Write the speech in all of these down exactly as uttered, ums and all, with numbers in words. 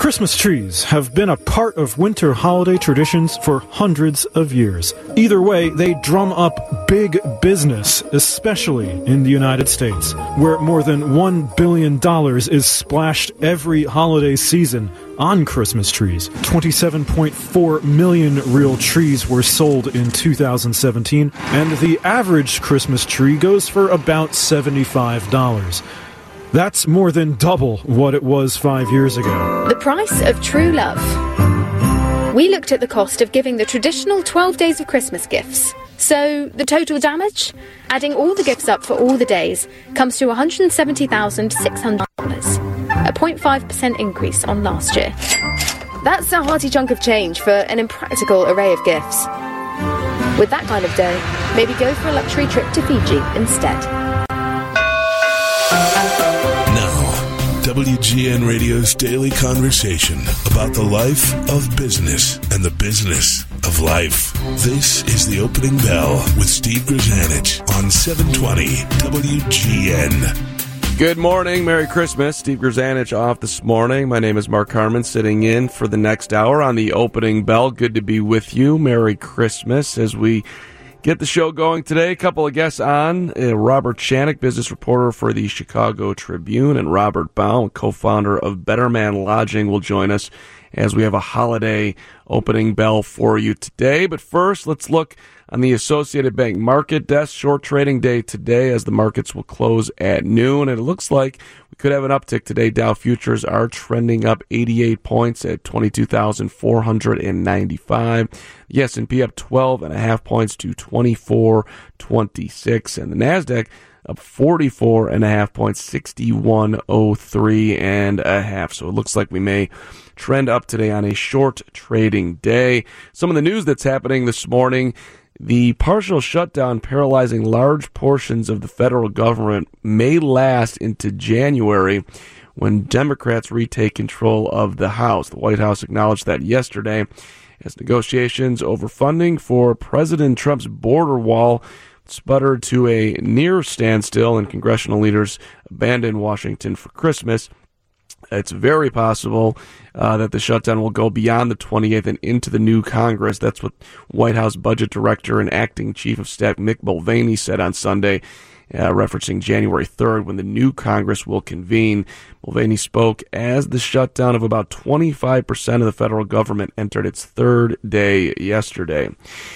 Christmas trees have been a part of winter holiday traditions for hundreds of years. Either way, they drum up big business, especially in the United States, where more than one billion dollars is splashed every holiday season on Christmas trees. twenty-seven point four million real trees were sold in two thousand seventeen, and the average Christmas tree goes for about seventy-five dollars. That's more than double what it was five years ago. The price of true love. We looked at the cost of giving the traditional twelve days of Christmas gifts. So the total damage, adding all the gifts up for all the days, comes to one hundred seventy thousand six hundred dollars, a zero point five percent increase on last year. That's a hearty chunk of change for an impractical array of gifts. With that kind of dough, maybe go for a luxury trip to Fiji instead. W G N Radio's daily conversation about the life of business and the business of life. This is The Opening Bell with Steve Grzanich on seven twenty W G N. Good morning. Merry Christmas. Steve Grzanich off this morning. My name is Mark Harmon, sitting in for the next hour on The Opening Bell. Good to be with you. Merry Christmas as we get the show going today. A couple of guests on. Uh, Robert Chanik, business reporter for the Chicago Tribune, and Robert Baum, co-founder of Better Man Lodging, will join us as we have a holiday opening bell for you today. But first, let's look on the Associated Bank market desk. Short trading day today as the markets will close at noon. And it looks like we could have an uptick today. Dow futures are trending up eighty-eight points at twenty-two thousand four hundred ninety-five. The S and P up twelve and a half points to twenty-four twenty-six. And the NASDAQ up forty-four and a half points, sixty-one oh three and a half. So it looks like we may trend up today on a short trading day. Some of the news that's happening this morning: the partial shutdown paralyzing large portions of the federal government may last into January when Democrats retake control of the House. The White House acknowledged that yesterday as negotiations over funding for President Trump's border wall sputtered to a near standstill and congressional leaders abandoned Washington for Christmas. It's very possible uh, that the shutdown will go beyond the twenty-eighth and into the new Congress. That's what White House Budget Director and Acting Chief of Staff Mick Mulvaney said on Sunday, uh, referencing January third when the new Congress will convene. Mulvaney spoke as the shutdown of about twenty-five percent of the federal government entered its third day yesterday.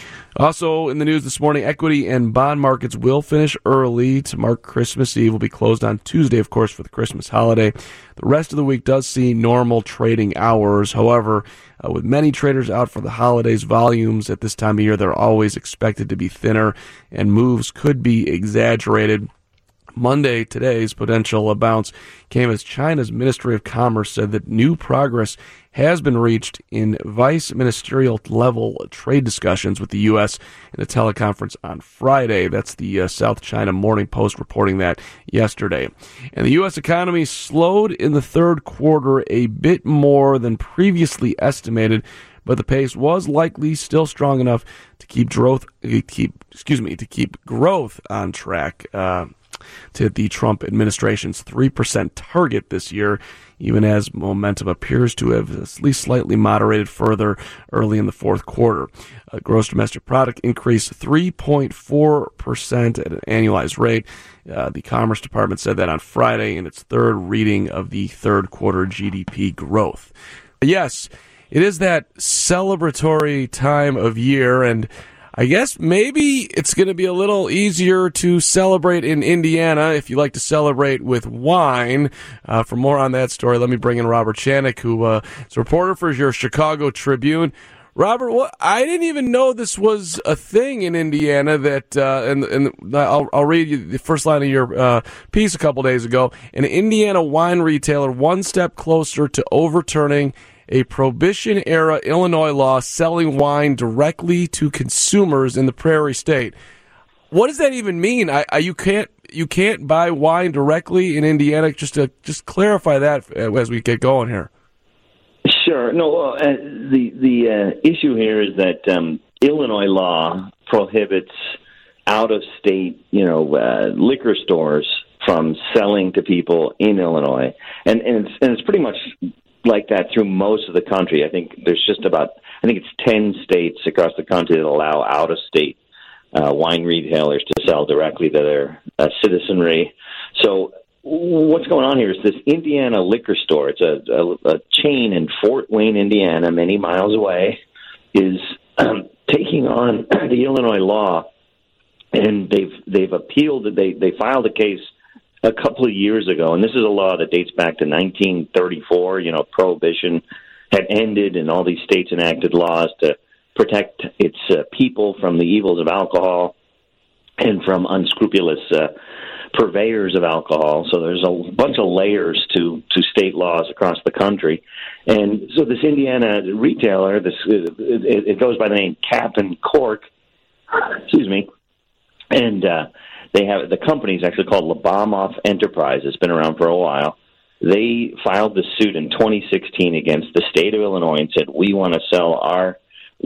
Also in the news this morning, equity and bond markets will finish early to mark Christmas Eve. Will be closed on Tuesday, of course, for the Christmas holiday. The rest of the week does see normal trading hours. However, uh, with many traders out for the holidays, volumes at this time of year, they're always expected to be thinner, and moves could be exaggerated. Monday, today's potential bounce came as China's Ministry of Commerce said that new progress has been reached in vice ministerial level trade discussions with the U S in a teleconference on Friday. That's the uh, South China Morning Post reporting that yesterday. And the U S economy slowed in the third quarter a bit more than previously estimated, but the pace was likely still strong enough to keep growth, keep excuse me, to keep growth on track uh, to the Trump administration's three percent target this year, even as momentum appears to have at least slightly moderated further early in the fourth quarter. Uh, gross domestic product increased three point four percent at an annualized rate. Uh, the Commerce Department said that on Friday in its third reading of the third quarter G D P growth. Yes, it is that celebratory time of year, and I guess maybe it's going to be a little easier to celebrate in Indiana if you like to celebrate with wine. Uh, for more on that story, let me bring in Robert Chanik, who uh, is a reporter for your Chicago Tribune. Robert, what, I didn't even know this was a thing in Indiana. That uh, and, and I'll, I'll read you the first line of your uh, piece a couple days ago. An Indiana wine retailer one step closer to overturning a Prohibition-era Illinois law selling wine directly to consumers in the Prairie State. What does that even mean? I, I, you can't you can't buy wine directly in Indiana. Just to just clarify that as we get going here. Sure. No, uh, the the uh, issue here is that um, Illinois law prohibits out-of-state, you know, uh, liquor stores from selling to people in Illinois, and and it's, and it's pretty much, you like that through most of the country. I think there's just about, I think it's ten states across the country that allow out-of-state uh, wine retailers to sell directly to their uh, citizenry. So what's going on here is this Indiana liquor store. It's a, a, a chain in Fort Wayne, Indiana, many miles away, is um, taking on the Illinois law, and they've they've appealed. They they filed a case a couple of years ago, and this is a law that dates back to nineteen thirty-four. You know, Prohibition had ended, and all these states enacted laws to protect its uh, people from the evils of alcohol and from unscrupulous uh, purveyors of alcohol. So there's a bunch of layers to, to state laws across the country. And so this Indiana retailer, this it, it goes by the name Cap'n Cork, excuse me, and uh, they have, the company is actually called Labamoff Enterprise. It's been around for a while. They filed the suit in twenty sixteen against the state of Illinois and said, we want to sell our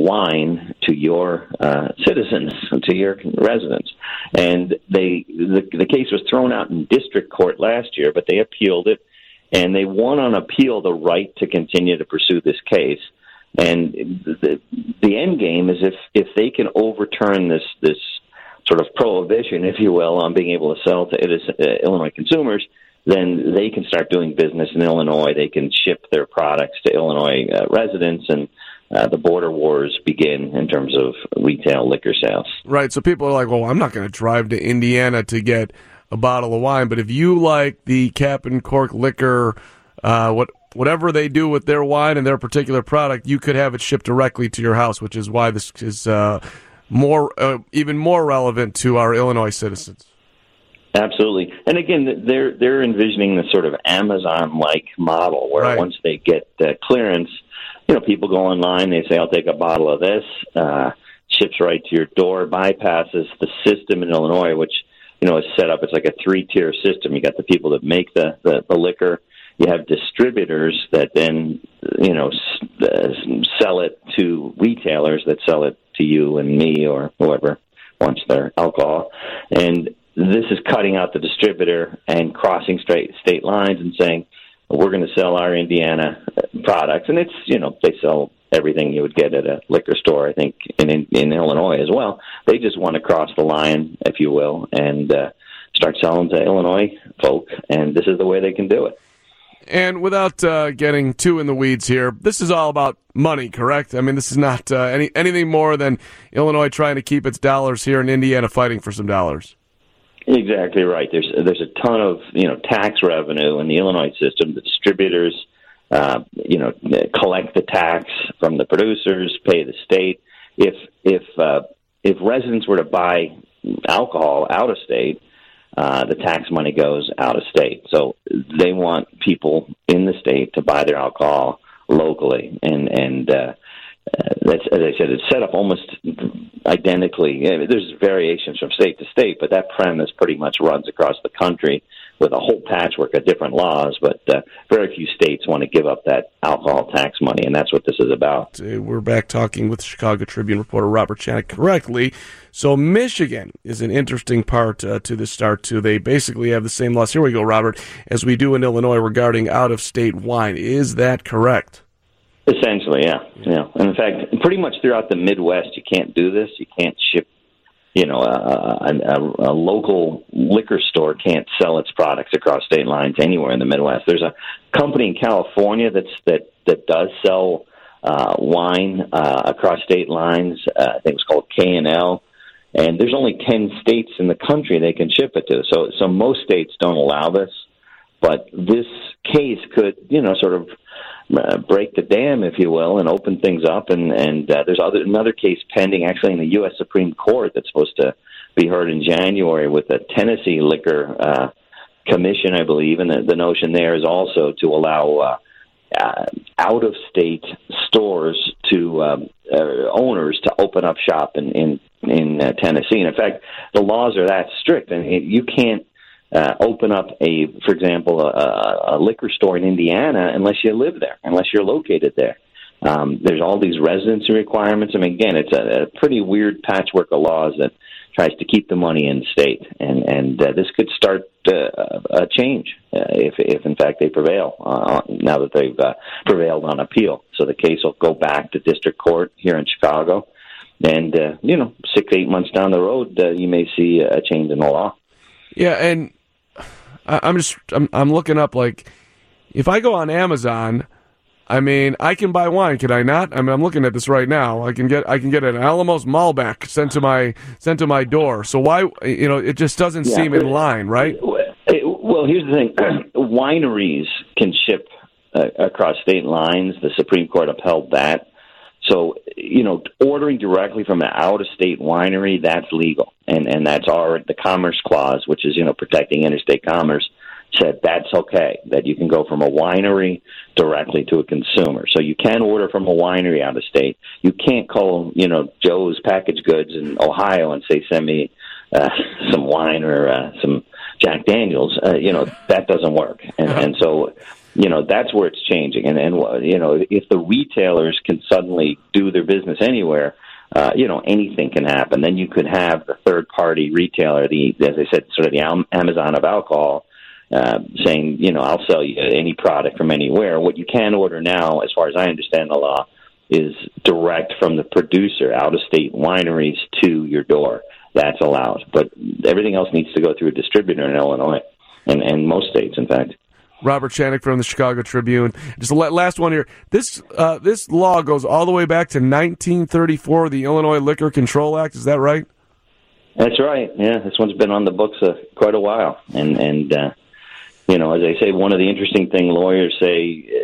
wine to your uh, citizens, to your residents. And they the, the case was thrown out in district court last year, but they appealed it, and they won on appeal the right to continue to pursue this case. And the, the end game is if, if they can overturn this this sort of prohibition, if you will, on being able to sell to uh, Illinois consumers, then they can start doing business in Illinois. They can ship their products to Illinois uh, residents, and Uh, the border wars begin in terms of retail liquor sales. Right, so people are like, well, I'm not going to drive to Indiana to get a bottle of wine, but if you like the Cap'n Cork liquor, uh, what whatever they do with their wine and their particular product, you could have it shipped directly to your house, which is why this is uh, more, uh, even more relevant to our Illinois citizens. Absolutely. And again, they're they're envisioning this sort of Amazon-like model where right. once they get uh, clearance, you know, people go online, they say, I'll take a bottle of this, uh, ships right to your door, bypasses the system in Illinois, which, you know, is set up. It's like a three-tier system. You got the people that make the, the, the liquor. You have distributors that then, you know, s- uh, sell it to retailers that sell it to you and me or whoever wants their alcohol. And this is cutting out the distributor and crossing straight state lines and saying, we're going to sell our Indiana products. And it's, you know, they sell everything you would get at a liquor store, I think, in, in, in Illinois as well. They just want to cross the line, if you will, and uh, start selling to Illinois folk, and this is the way they can do it. And without uh, getting too in the weeds here, this is all about money, correct? I mean, this is not uh, any anything more than Illinois trying to keep its dollars here and Indiana fighting for some dollars. Exactly right. There's there's a ton of you know tax revenue in the Illinois system. The distributors, uh, you know, collect the tax from the producers, pay the state. If if uh, if residents were to buy alcohol out of state, uh, the tax money goes out of state. So they want people in the state to buy their alcohol locally, and and uh, uh, that's, as I said, it's set up almost identically. There's variations from state to state, but that premise pretty much runs across the country with a whole patchwork of different laws. But uh, very few states want to give up that alcohol tax money, and that's what this is about. We're back talking with Chicago Tribune reporter Robert Chanik correctly. So Michigan is an interesting part uh, to the start, too. They basically have the same laws, here we go, Robert, as we do in Illinois regarding out-of-state wine. Is that correct? Essentially, yeah. yeah. And in fact, pretty much throughout the Midwest, you can't do this. You can't ship, you know, a, a, a local liquor store can't sell its products across state lines anywhere in the Midwest. There's a company in California that's that, that does sell uh, wine uh, across state lines. Uh, I think it's called K and L. And there's only ten states in the country they can ship it to. So, so most states don't allow this. But this case could, you know, sort of uh, break the dam, if you will, and open things up. And, and uh, there's other, another case pending, actually, in the U S Supreme Court that's supposed to be heard in January with the Tennessee Liquor uh, Commission, I believe. And the, the notion there is also to allow uh, uh, out-of-state stores to um, uh, owners to open up shop in, in, in uh, Tennessee. And, in fact, the laws are that strict. And you can't Uh, open up a, for example, a, a liquor store in Indiana unless you live there, unless you're located there. Um, there's all these residency requirements. I mean, again, it's a, a pretty weird patchwork of laws that tries to keep the money in state. And, and uh, this could start uh, a change uh, if, if, in fact, they prevail uh, now that they've uh, prevailed on appeal. So the case will go back to district court here in Chicago. And, uh, you know, six, eight months down the road, uh, you may see a change in the law. Yeah, and I'm just I'm, I'm looking up, like, if I go on Amazon, I mean, I can buy wine, can I not? I mean, I'm looking at this right now. I can get I can get an Alamos Malbec sent to my sent to my door. So why, you know, it just doesn't yeah, seem in line, right? Well, here's the thing: wineries can ship uh, across state lines. The Supreme Court upheld that. So, you know, ordering directly from an out-of-state winery, that's legal, and and that's our the Commerce Clause, which is, you know, protecting interstate commerce, said that's okay, that you can go from a winery directly to a consumer. So you can order from a winery out of state. You can't call, you know, Joe's Packaged Goods in Ohio and say, send me uh, some wine or uh, some Jack Daniels. Uh, you know, that doesn't work. And, and so, you know, that's where it's changing. And, and, you know, if the retailers can suddenly do their business anywhere, uh, you know, anything can happen. Then you could have the third-party retailer, the, as I said, sort of the Amazon of alcohol, Uh, saying, you know, I'll sell you any product from anywhere. What you can order now, as far as I understand the law, is direct from the producer, out-of-state wineries to your door. That's allowed. But everything else needs to go through a distributor in Illinois, and, and most states, in fact. Robert Chanik from the Chicago Tribune. Just the last one here. This uh, this law goes all the way back to nineteen thirty-four, the Illinois Liquor Control Act. Is that right? That's right. Yeah, this one's been on the books uh, quite a while, and and. Uh, You know, as I say, one of the interesting things lawyers say,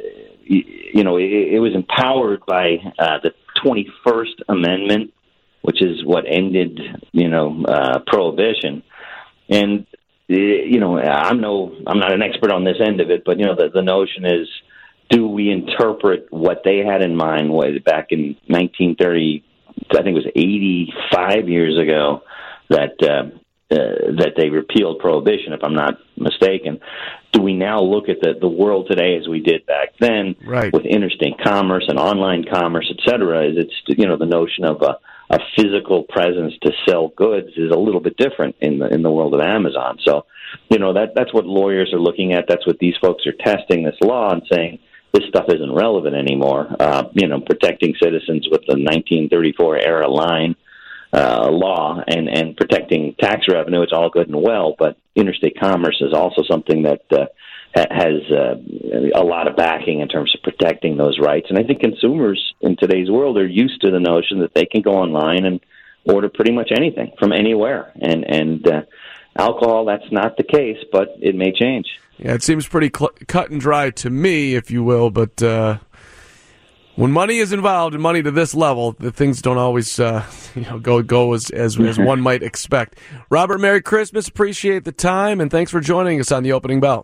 you know, it, it was empowered by uh, the twenty-first Amendment, which is what ended, you know, uh, prohibition. And, you know, I'm no, I'm not an expert on this end of it, but, you know, the, the notion is, do we interpret what they had in mind way back in nineteen thirty, I think it was eighty-five years ago, that uh, Uh, that they repealed prohibition, if I'm not mistaken. Do we now look at the, the world today as we did back then, right, with interstate commerce and online commerce, et cetera? Is it's, you know, the notion of a, a physical presence to sell goods is a little bit different in the in the world of Amazon. So, you know, that that's what lawyers are looking at. That's what these folks are testing this law and saying this stuff isn't relevant anymore. Uh, you know, protecting citizens with the nineteen thirty-four era line Uh, law and, and protecting tax revenue, it's all good and well, but interstate commerce is also something that uh, ha- has uh, a lot of backing in terms of protecting those rights. And I think consumers in today's world are used to the notion that they can go online and order pretty much anything from anywhere. And, and uh, alcohol, that's not the case, but it may change. Yeah, it seems pretty cl- cut and dry to me, if you will, but... Uh... When money is involved and money to this level, the things don't always, uh, you know, go go as, as as one might expect. Robert, Merry Christmas. Appreciate the time, and thanks for joining us on the Opening Bell.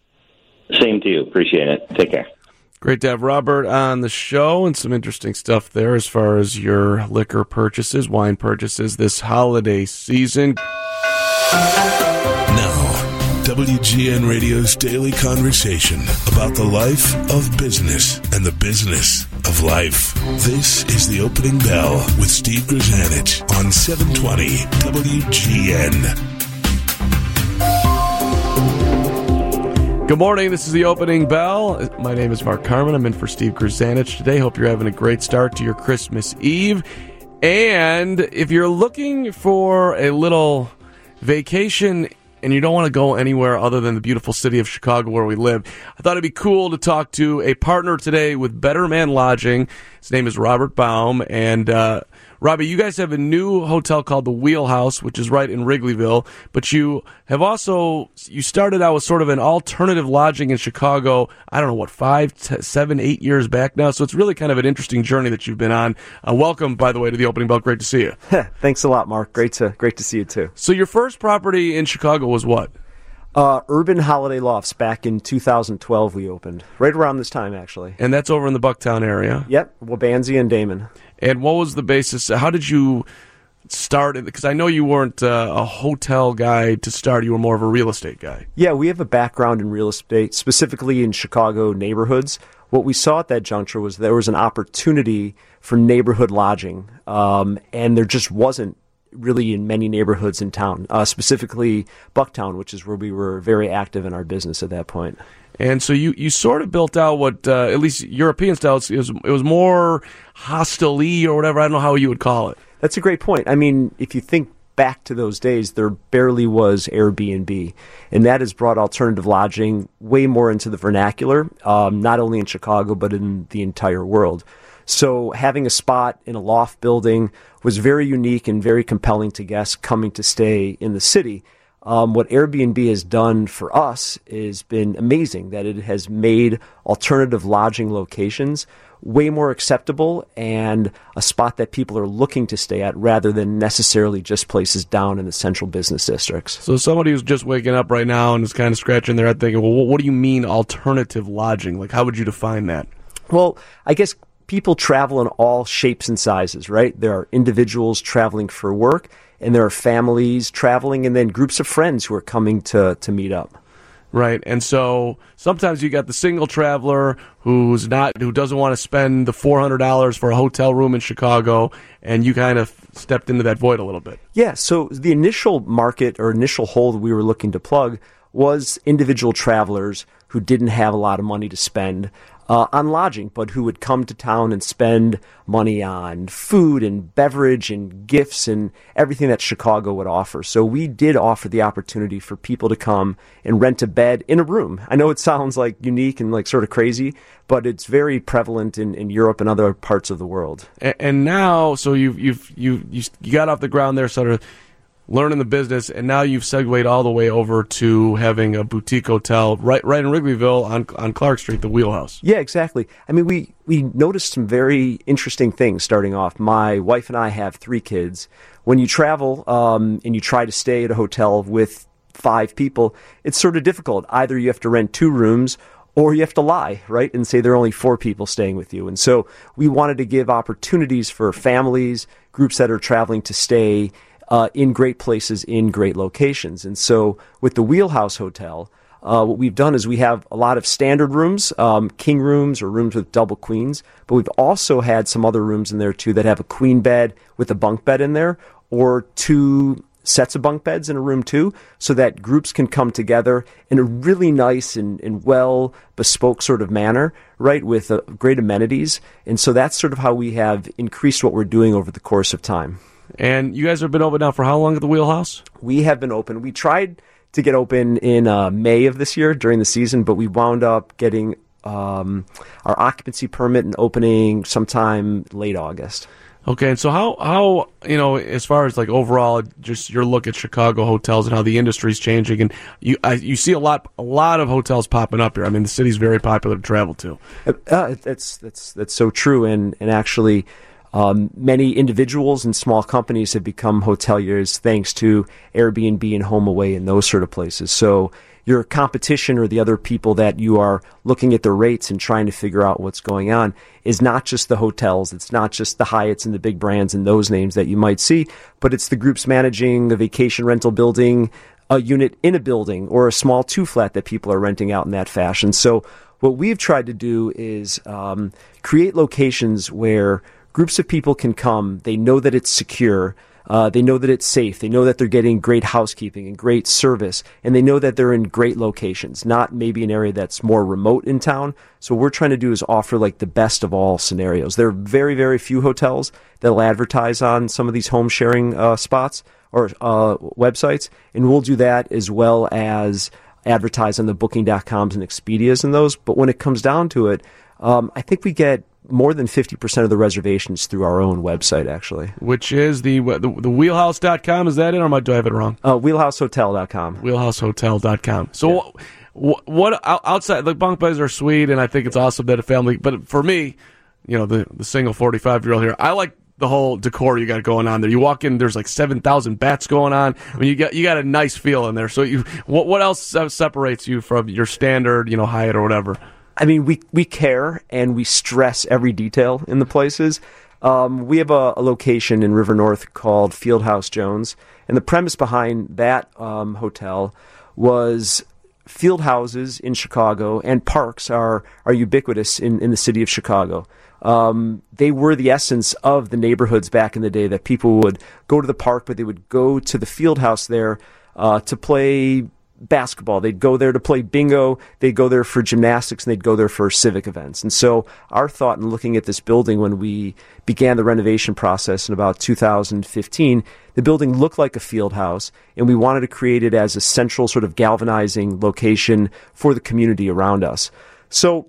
Same to you. Appreciate it. Take care. Great to have Robert on the show, and some interesting stuff there as far as your liquor purchases, wine purchases this holiday season. Now, W G N Radio's daily conversation about the life of business and the business of life. This is the Opening Bell with Steve Grzanich on seven twenty W G N. Good morning. This is the Opening Bell. My name is Mark Carman. I'm in for Steve Grzanich today. Hope you're having a great start to your Christmas Eve. And if you're looking for a little vacation and you don't want to go anywhere other than the beautiful city of Chicago where we live, I thought it'd be cool to talk to a partner today with Better Man Lodging. His name is Robert Baum. And, uh, Robbie, you guys have a new hotel called the Wheelhouse, which is right in Wrigleyville. But you have also, you started out with sort of an alternative lodging in Chicago, I don't know, what, five, t- seven, eight years back now. So it's really kind of an interesting journey that you've been on. Uh, welcome, by the way, to the Opening Bell. Great to see you. Thanks a lot, Mark. Great to great to see you, too. So your first property in Chicago was what? Uh, Urban Holiday Lofts. Back in two thousand twelve we opened. Right around this time, actually. And that's over in the Bucktown area? Yep, Wabansie and Damon. And what was the basis? How did you start? Because I know you weren't uh, a hotel guy to start. You were more of a real estate guy. Yeah, we have a background in real estate, specifically in Chicago neighborhoods. What we saw at that juncture was there was an opportunity for neighborhood lodging, um, and there just wasn't really in many neighborhoods in town, uh, specifically Bucktown, which is where we were very active in our business at that point. And so you, you sort of built out what, uh, at least European style, it was, it was more hostel-y or whatever. I don't know how you would call it. That's a great point. I mean, if you think back to those days, there barely was Airbnb, and that has brought alternative lodging way more into the vernacular, um, not only in Chicago, but in the entire world. So having a spot in a loft building was very unique and very compelling to guests coming to stay in the city. Um, what Airbnb has done for us has been amazing, that it has made alternative lodging locations way more acceptable and a spot that people are looking to stay at rather than necessarily just places down in the central business districts. So somebody who's just waking up right now and is kind of scratching their head thinking, well, what do you mean alternative lodging? Like, how would you define that? Well, I guess people travel in all shapes and sizes, right? There are individuals traveling for work, and there are families traveling, and then groups of friends who are coming to, to meet up. Right, and so sometimes you got the single traveler who's not, who doesn't want to spend the four hundred dollars for a hotel room in Chicago, and you kind of stepped into that void a little bit. Yeah, so the initial market or initial hole that we were looking to plug was individual travelers who didn't have a lot of money to spend Uh, on lodging, but who would come to town and spend money on food and beverage and gifts and everything that Chicago would offer. So we did offer the opportunity for people to come and rent a bed in a room. I know it sounds like unique and like sort of crazy, but it's very prevalent in, in Europe and other parts of the world. And, and now, so you've you've you you you got off the ground there, sort of learning the business, and now you've segued all the way over to having a boutique hotel right right in Wrigleyville on on Clark Street, the Wheelhouse. Yeah, exactly. I mean, we, we noticed some very interesting things starting off. My wife and I have three kids. When you travel um, and you try to stay at a hotel with five people, it's sort of difficult. Either you have to rent two rooms or you have to lie, right, and say there are only four people staying with you. And so we wanted to give opportunities for families, groups that are traveling to stay Uh, in great places, in great locations. And so with the Wheelhouse Hotel, uh, what we've done is we have a lot of standard rooms, um, king rooms or rooms with double queens, but we've also had some other rooms in there too that have a queen bed with a bunk bed in there, or two sets of bunk beds in a room too, so that groups can come together in a really nice and, and well bespoke sort of manner, right, with uh, great amenities. And so that's sort of how we have increased what we're doing over the course of time. And you guys have been open now for how long at the Wheelhouse? We have been open. We tried to get open in uh, May of this year during the season, but we wound up getting um, our occupancy permit and opening sometime late August. Okay, and so how, how you know, as far as like overall, just your look at Chicago hotels and how the industry's changing, and you I, you see a lot a lot of hotels popping up here. I mean, the city's very popular to travel to. Uh, that's that's that's so true, and and actually. Um, many individuals and small companies have become hoteliers thanks to Airbnb and HomeAway and those sort of places. So your competition or the other people that you are looking at their rates and trying to figure out what's going on is not just the hotels. It's not just the Hyatts and the big brands and those names that you might see, but it's the groups managing a vacation rental building, a unit in a building, or a small two-flat that people are renting out in that fashion. So what we've tried to do is um, create locations where groups of people can come, they know that it's secure, uh, they know that it's safe, they know that they're getting great housekeeping and great service, and they know that they're in great locations, not maybe an area that's more remote in town. So what we're trying to do is offer like the best of all scenarios. There are very, very few hotels that'll advertise on some of these home sharing uh, spots or uh, websites, and we'll do that as well as advertise on the booking dot coms and Expedias and those. But when it comes down to it, um, I think we get more than fifty percent of the reservations through our own website, actually. Which is the the, the wheelhouse dot com, is that it, or am I, do I have it wrong? Uh, wheelhouse hotel dot com. wheelhouse hotel dot com. So yeah. what, what, outside, the bunk beds are sweet, and I think it's awesome that a family, but for me, you know, the, the single forty-five-year-old here, I like the whole decor you got going on there. You walk in, there's like seven thousand bats going on. I mean, you got you got a nice feel in there. So you, what what else separates you from your standard, you know, Hyatt or whatever? I mean, we, we care and we stress every detail in the places. Um, we have a, a location in River North called Fieldhouse Jones, and the premise behind that um, hotel was field houses in Chicago and parks are are ubiquitous in, in the city of Chicago. Um, they were the essence of the neighborhoods back in the day, that people would go to the park, but they would go to the field house there uh, to play basketball. They'd go there to play bingo. They'd go there for gymnastics, and they'd go there for civic events. And so our thought in looking at this building when we began the renovation process in about two thousand fifteen, the building looked like a field house, and we wanted to create it as a central sort of galvanizing location for the community around us. So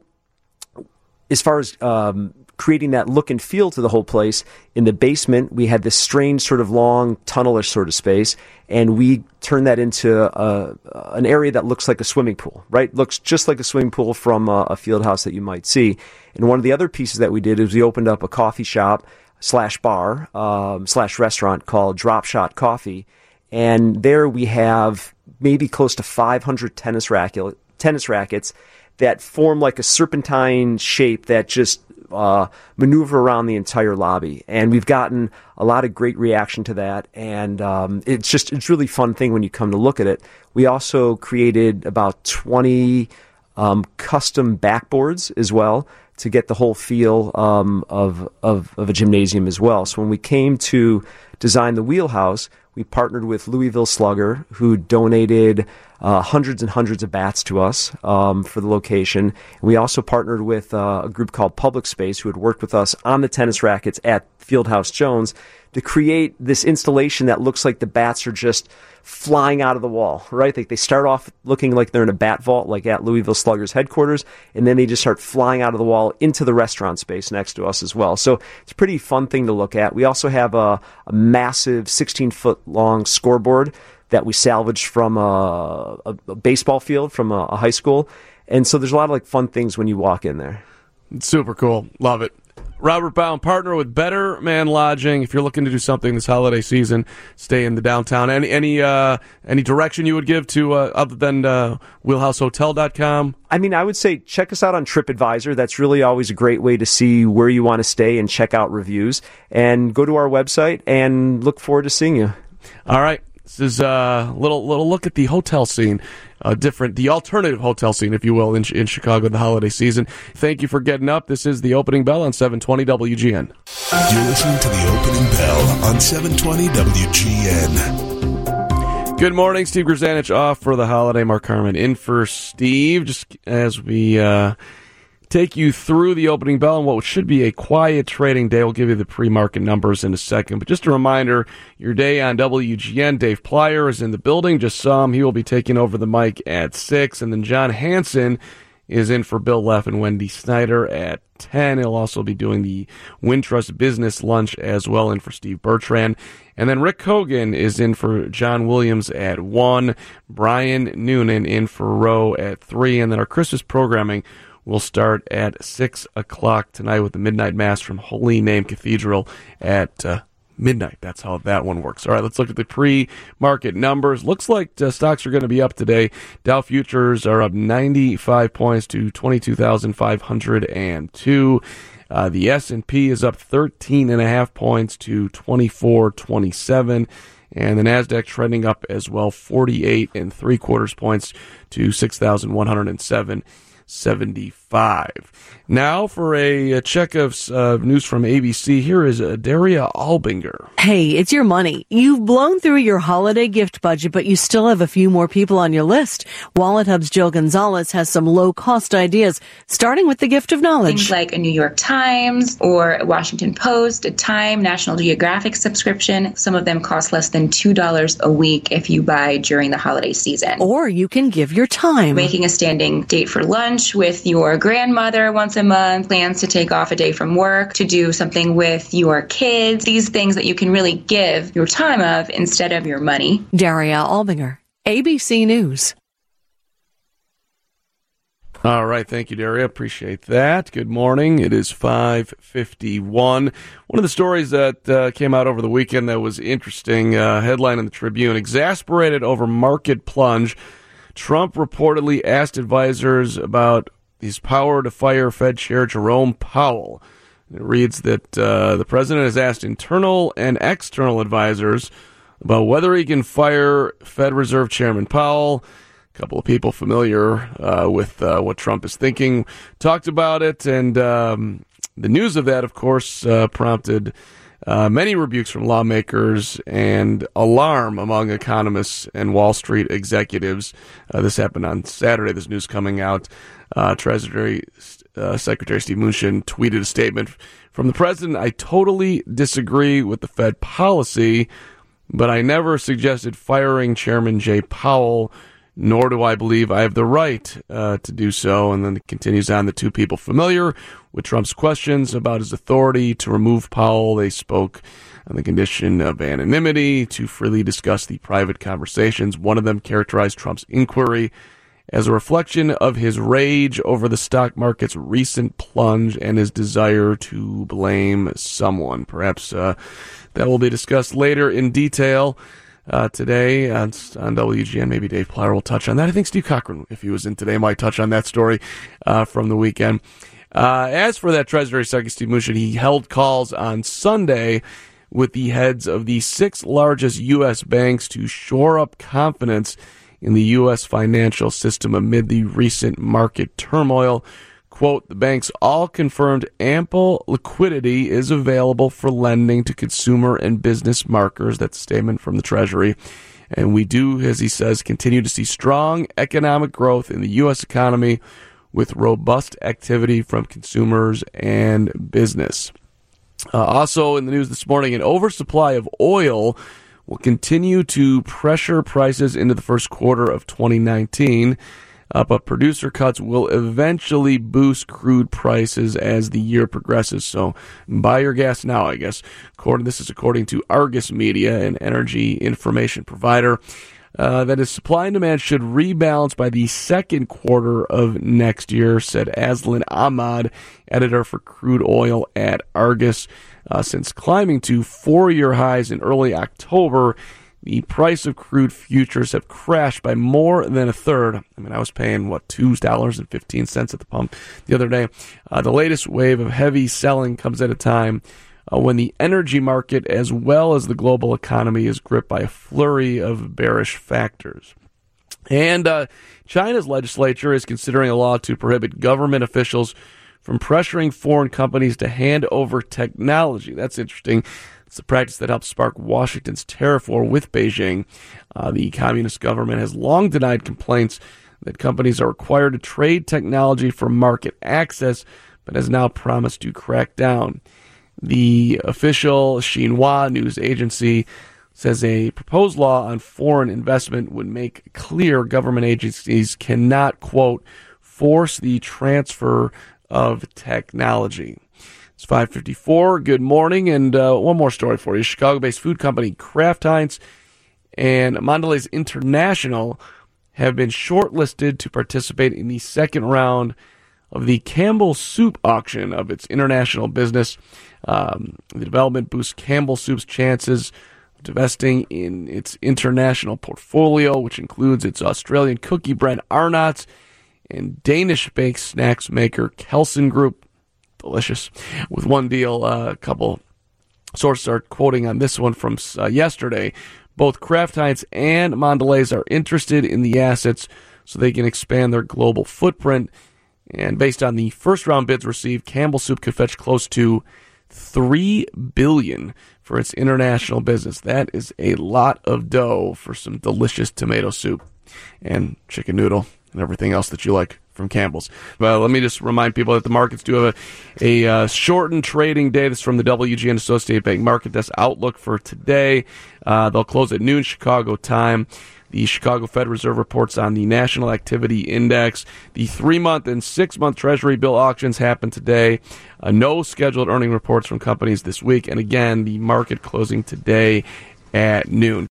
as far as um, creating that look and feel to the whole place, in the basement, we had this strange sort of long tunnelish sort of space, and we turned that into a, an area that looks like a swimming pool, right? Looks just like a swimming pool from a, a field house that you might see. And one of the other pieces that we did is we opened up a coffee shop slash bar um, slash restaurant called Drop Shot Coffee. And there we have maybe close to five hundred tennis racket, tennis rackets that form like a serpentine shape that just uh, maneuver around the entire lobby. And we've gotten a lot of great reaction to that. And um, it's just, it's really fun thing when you come to look at it. We also created about twenty um, custom backboards as well to get the whole feel um, of, of, of a gymnasium as well. So when we came to design the wheelhouse, we partnered with Louisville Slugger, who donated uh, hundreds and hundreds of bats to us um, for the location. And we also partnered with uh, a group called Public Space, who had worked with us on the tennis rackets at Fieldhouse Jones, to create this installation that looks like the bats are just flying out of the wall, right? They, they start off looking like they're in a bat vault, like at Louisville Slugger's headquarters, and then they just start flying out of the wall into the restaurant space next to us as well. So it's a pretty fun thing to look at. We also have a, a massive sixteen-foot long scoreboard that we salvaged from a, a, a baseball field from a, a high school. And so there's a lot of like fun things when you walk in there. Super cool. Love it. Robert Baum, partner with Better Man Lodging. If you're looking to do something this holiday season, stay in the downtown. Any any uh, any direction you would give to uh, other than uh, wheelhouse hotel dot com? I mean, I would say check us out on TripAdvisor. That's really always a great way to see where you want to stay and check out reviews. And go to our website and look forward to seeing you. All right. This is a little little look at the hotel scene, uh, different, the alternative hotel scene, if you will, in, in Chicago the holiday season. Thank you for getting up. This is the Opening Bell on seven twenty W G N. You're listening to the Opening Bell on seven twenty W G N. Good morning, Steve Grzanich off for the holiday. Mark Harmon in for Steve, just as we uh, take you through the opening bell and what should be a quiet trading day. We'll give you the pre-market numbers in a second. But just a reminder, your day on W G N, Dave Plyer is in the building. Just saw him. He will be taking over the mic at six. And then John Hansen is in for Bill Leff and Wendy Snyder at ten. He'll also be doing the Wintrust Business Lunch as well, in for Steve Bertrand. And then Rick Hogan is in for John Williams at one. Brian Noonan in for Roe at three. And then our Christmas programming will start at six o'clock tonight with the Midnight Mass from Holy Name Cathedral at uh, midnight. That's how that one works. All right, let's look at the pre-market numbers. Looks like uh, stocks are going to be up today. Dow futures are up ninety-five points to twenty-two thousand five hundred two. Uh, the S and P is up thirteen and a half points to twenty-four twenty-seven. And the NASDAQ trending up as well, forty-eight and three quarters points to six thousand one hundred seven. seventy-five. Now for a, a check of uh, news from A B C, here is uh, Daria Albinger. Hey, it's your money. You've blown through your holiday gift budget, but you still have a few more people on your list. Wallet Hub's Jill Gonzalez has some low-cost ideas, starting with the gift of knowledge. Things like a New York Times or a Washington Post, a Time, National Geographic subscription. Some of them cost less than two dollars a week if you buy during the holiday season. Or you can give your time. Making a standing date for lunch with your grandmother once a month, plans to take off a day from work to do something with your kids. These things that you can really give your time of instead of your money. Daria Albinger, A B C News. All right, thank you, Daria. Appreciate that. Good morning. It is five fifty-one. One of the stories that uh, came out over the weekend that was interesting, uh, headline in the Tribune, exasperated over market plunge. Trump reportedly asked advisors about his power to fire Fed Chair Jerome Powell. It reads that uh, the president has asked internal and external advisors about whether he can fire Fed Reserve Chairman Powell. couple of people familiar uh, with uh, what Trump is thinking talked about it, and um, the news of that, of course, uh, prompted uh, many rebukes from lawmakers and alarm among economists and Wall Street executives. Uh, this happened on Saturday. This news coming out. Uh, Treasury uh, Secretary Steve Mnuchin tweeted a statement from the president. "I totally disagree with the Fed policy, but I never suggested firing Chairman Jay Powell, nor do I believe I have the right uh, to do so." And then it continues on. The two people familiar with Trump's questions about his authority to remove Powell, they spoke on the condition of anonymity to freely discuss the private conversations. One of them characterized Trump's inquiry as a reflection of his rage over the stock market's recent plunge and his desire to blame someone. Perhaps uh, that will be discussed later in detail uh, today on, on W G N. Maybe Dave Plyer will touch on that. I think Steve Cochran, if he was in today, might touch on that story uh, from the weekend. Uh, as for that Treasury Secretary Steve Mnuchin, he held calls on Sunday with the heads of the six largest U S banks to shore up confidence in the U S financial system amid the recent market turmoil. Quote, "The banks all confirmed ample liquidity is available for lending to consumer and business marketers." That's a statement from the Treasury. "And we do," as he says, "continue to see strong economic growth in the U S economy with robust activity from consumers and business." Uh, also in the news this morning, an oversupply of oil will continue to pressure prices into the first quarter of twenty nineteen, uh, but producer cuts will eventually boost crude prices as the year progresses. So buy your gas now, I guess. According, this is according to Argus Media, an energy information provider. Uh, that is, supply and demand should rebalance by the second quarter of next year, said Aslan Ahmad, editor for crude oil at Argus. Uh, since climbing to four-year highs in early October, the price of crude futures have crashed by more than a third. I mean, I was paying, what, two dollars and fifteen cents at the pump the other day. Uh, the latest wave of heavy selling comes at a time uh, when the energy market, as well as the global economy, is gripped by a flurry of bearish factors. And uh, China's legislature is considering a law to prohibit government officials from pressuring foreign companies to hand over technology. That's interesting. It's a practice that helped spark Washington's tariff war with Beijing. Uh, the communist government has long denied complaints that companies are required to trade technology for market access, but has now promised to crack down. The official Xinhua news agency says a proposed law on foreign investment would make clear government agencies cannot, quote, force the transfer of technology. It's five fifty-four. Good morning, and uh, one more story for you. Chicago-based food company Kraft Heinz and Mondelez International have been shortlisted to participate in the second round of the Campbell Soup auction of its international business. Um, the development boosts Campbell Soup's chances of divesting in its international portfolio, which includes its Australian cookie brand Arnott's and Danish-baked snacks maker Kelsen Group. Delicious. With one deal, uh, a couple sources are quoting on this one from uh, yesterday. Both Kraft Heinz and Mondelez are interested in the assets so they can expand their global footprint. And based on the first-round bids received, Campbell Soup could fetch close to three billion dollars for its international business. That is a lot of dough for some delicious tomato soup and chicken noodle and everything else that you like from Campbell's. Well, let me just remind people that the markets do have a, a uh, shortened trading day. This is from the W G N Associated Bank Market Desk outlook for today. Uh, they'll close at noon Chicago time. The Chicago Fed Reserve reports on the National Activity Index. The three-month and six-month Treasury bill auctions happen today. Uh, no scheduled earning reports from companies this week. And again, the market closing today at noon.